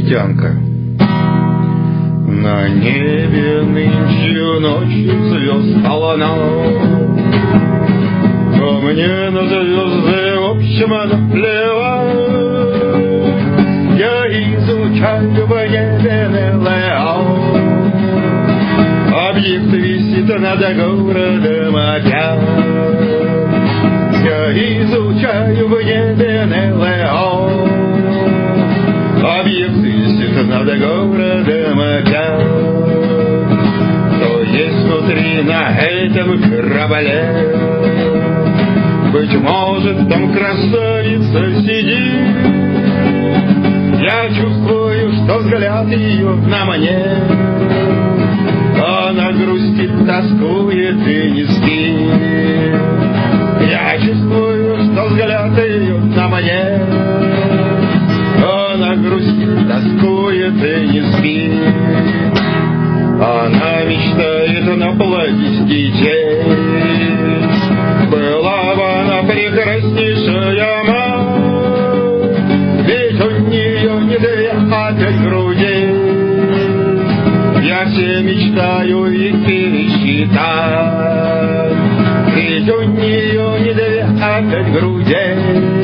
Инопланетянка. На небе нынче ночью звезд полна, но мне на звезды в общем наплевать. Я изучаю в небе НЛО, объект висит над городом опять. Я изучаю в небе НЛО, объект висит над городом опять. Что есть внутри на этом корабле? Быть может, там красавица сидит. Я чувствую, что взгляд ее на мне. Она грустит, тоскует и не спит. Я чувствую, что взгляд ее на мне. Она грустит, тоскует и не спит. Она мечтает наплодить детей. Была бы она прекраснейшая мать, ведь у нее не две, а 5 грудей. Я все мечтаю их пересчитать, ведь у нее не 2, а 5 грудей.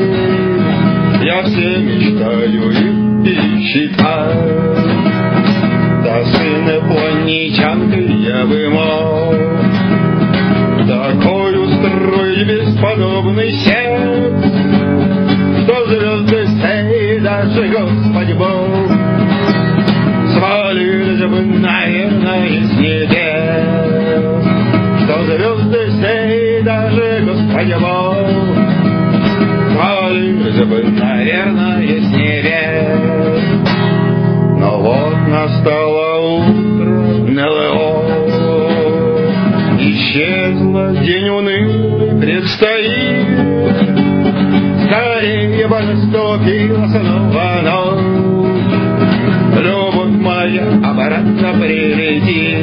Я все мечтаю их пересчитать. Да с инопланетянкой я бы мог такой устроить бесподобный секс, что звезды сей даже Господь Бог свалились бы, наверное, с небес. Что звезды сей даже Господь Бог свалились бы, наверное, с небес. Но вот настало утро НЛО, исчезла, день унылый предстоит. Скорее бы наступила снова ночь, любовь моя обратно прилетит.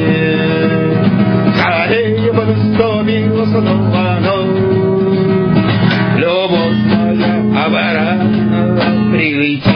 Скорее бы наступила снова ночь, любовь моя обратно прилетит.